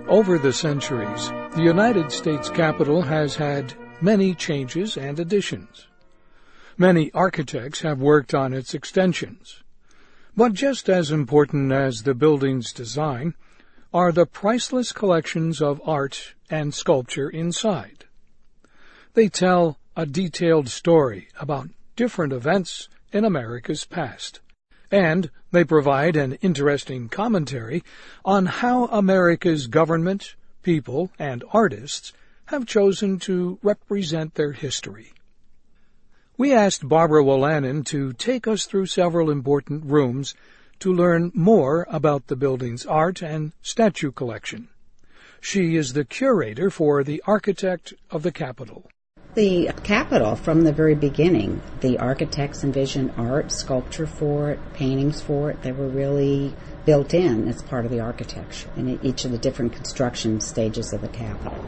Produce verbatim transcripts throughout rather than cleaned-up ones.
Over the centuries, the United States Capitol has had many changes and additions. Many architects have worked on its extensions. But just as important as the building's design are the priceless collections of art and sculpture inside. They tell a detailed story about different events in America's past, and they provide an interesting commentary on how America's government, people, and artists have chosen to represent their history. We asked Barbara Wolanin to take us through several important rooms to learn more about the building's art and statue collection. She is the curator for the Architect of the Capitol. The Capitol, from the very beginning, the architects envisioned art, sculpture for it, paintings for it. They were really built in as part of the architecture in each of the different construction stages of the Capitol.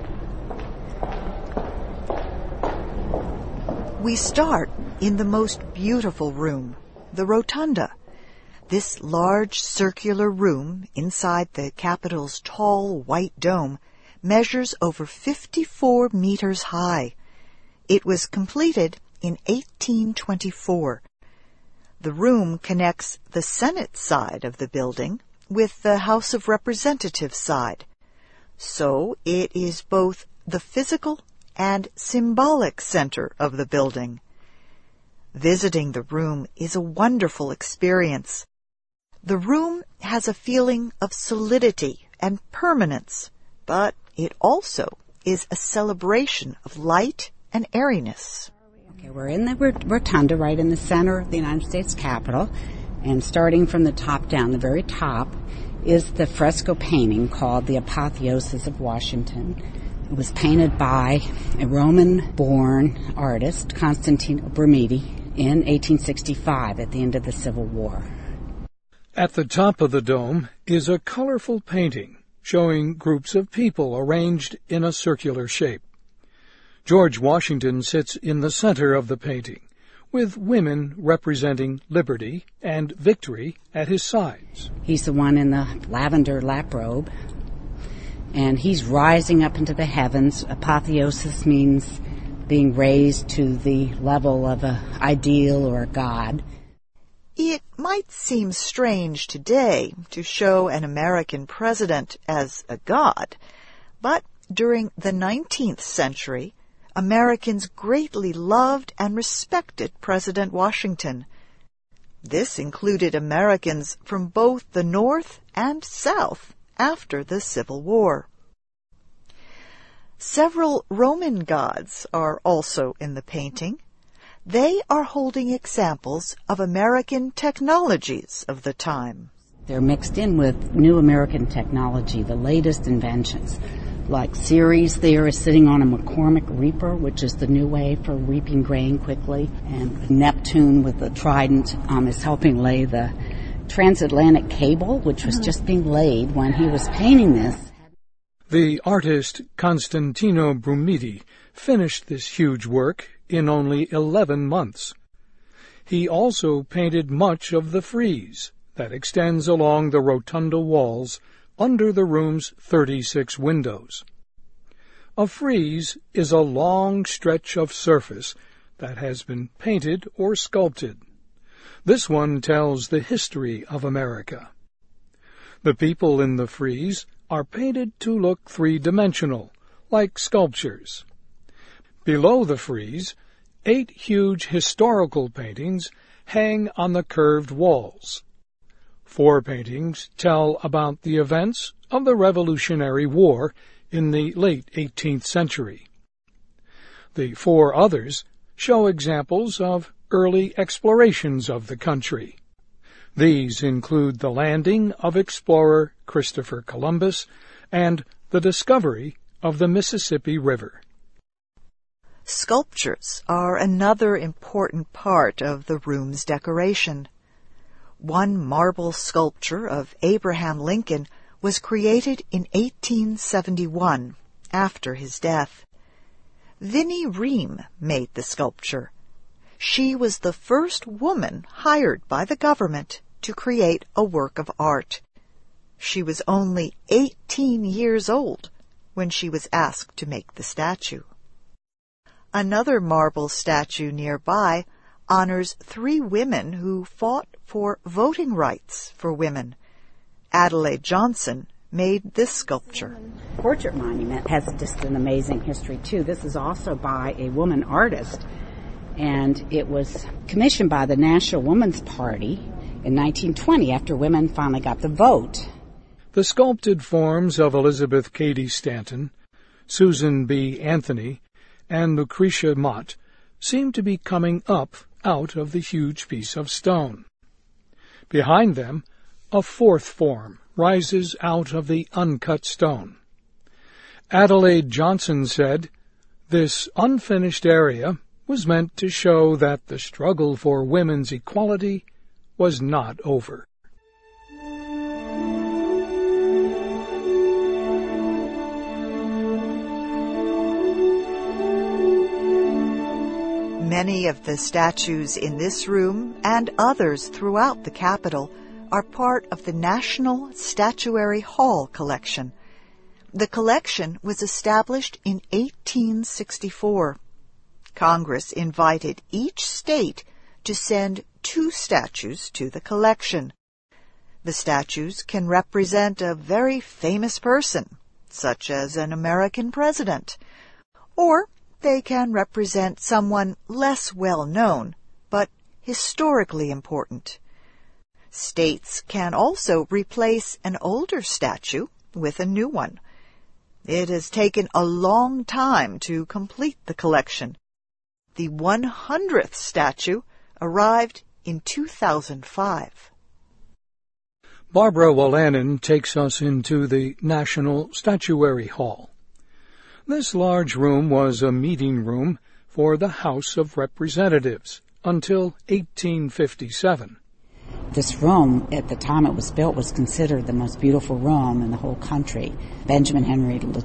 We start in the most beautiful room, the Rotunda. This large circular room inside the Capitol's tall white dome measures over fifty-four meters high. It was completed in eighteen twenty-four. The room connects the Senate side of the building with the House of Representatives side. So it is both the physical and symbolic center of the building. Visiting the room is a wonderful experience. The room has a feeling of solidity and permanence, but it also is a celebration of light and airiness. Okay, we're in the rotunda right in the center of the United States Capitol, and starting from the top down, the very top, is the fresco painting called The Apotheosis of Washington. It was painted by a Roman-born artist, Constantino Brumidi, in eighteen sixty-five at the end of the Civil War. At the top of the dome is a colorful painting showing groups of people arranged in a circular shape. George Washington sits in the center of the painting, with women representing liberty and victory at his sides. He's the one in the lavender lap robe, and he's rising up into the heavens. Apotheosis means being raised to the level of an ideal or a god. It might seem strange today to show an American president as a god, but during the nineteenth century, Americans greatly loved and respected President Washington. This included Americans from both the North and South after the Civil War. Several Roman gods are also in the painting. They are holding examples of American technologies of the time. They're mixed in with new American technology, the latest inventions. Like Ceres there is sitting on a McCormick reaper, which is the new way for reaping grain quickly. And Neptune with the trident um, is helping lay the transatlantic cable, which was just being laid when he was painting this. The artist Constantino Brumidi finished this huge work in only eleven months. He also painted much of the frieze that extends along the rotunda walls under the room's thirty-six windows. A frieze is a long stretch of surface that has been painted or sculpted. This one tells the history of America. The people in the frieze are painted to look three-dimensional, like sculptures. Below the frieze, eight huge historical paintings hang on the curved walls. Four paintings tell about the events of the Revolutionary War in the late eighteenth century. The four others show examples of early explorations of the country. These include the landing of explorer Christopher Columbus and the discovery of the Mississippi River. Sculptures are another important part of the room's decoration. One marble sculpture of Abraham Lincoln was created in eighteen seventy-one, after his death. Vinnie Ream made the sculpture. She was the first woman hired by the government to create a work of art. She was only eighteen years old when she was asked to make the statue. Another marble statue nearby honors three women who fought for voting rights for women. Adelaide Johnson made this sculpture. The portrait monument has just an amazing history, too. This is also by a woman artist, and it was commissioned by the National Woman's Party in nineteen twenty after women finally got the vote. The sculpted forms of Elizabeth Cady Stanton, Susan B. Anthony, and Lucretia Mott seem to be coming up out of the huge piece of stone. Behind them, a fourth form rises out of the uncut stone. Adelaide Johnson said, "This unfinished area was meant to show that the struggle for women's equality was not over." Many of the statues in this room and others throughout the Capitol are part of the National Statuary Hall collection. The collection was established in eighteen sixty-four. Congress invited each state to send two statues to the collection. The statues can represent a very famous person, such as an American president, or they can represent someone less well known, but historically important. States can also replace an older statue with a new one. It has taken a long time to complete the collection. The one hundredth statue arrived in two thousand five. Barbara Wolanin takes us into the National Statuary Hall. This large room was a meeting room for the House of Representatives until eighteen fifty-seven. This room, at the time it was built, was considered the most beautiful room in the whole country. Benjamin Henry